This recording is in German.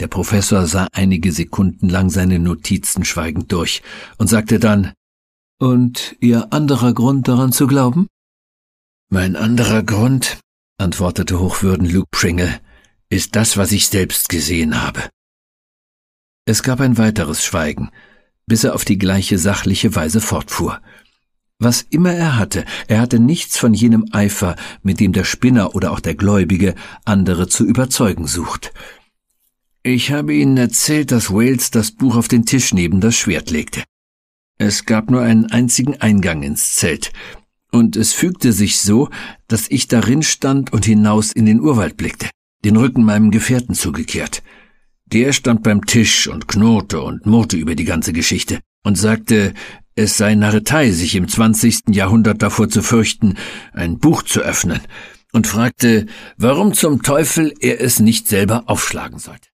Der Professor sah einige Sekunden lang seine Notizen schweigend durch und sagte dann: »Und Ihr anderer Grund, daran zu glauben?« »Mein anderer Grund«, antwortete Hochwürden Luke Pringle, »ist das, was ich selbst gesehen habe.« Es gab ein weiteres Schweigen, bis er auf die gleiche sachliche Weise fortfuhr. Was immer er hatte nichts von jenem Eifer, mit dem der Spinner oder auch der Gläubige andere zu überzeugen sucht. »Ich habe Ihnen erzählt, dass Wales das Buch auf den Tisch neben das Schwert legte. Es gab nur einen einzigen Eingang ins Zelt, und es fügte sich so, dass ich darin stand und hinaus in den Urwald blickte, den Rücken meinem Gefährten zugekehrt. Der stand beim Tisch und knurrte und murrte über die ganze Geschichte und sagte, es sei Narretei, sich im 20. Jahrhundert davor zu fürchten, ein Buch zu öffnen, und fragte, warum zum Teufel er es nicht selber aufschlagen sollte.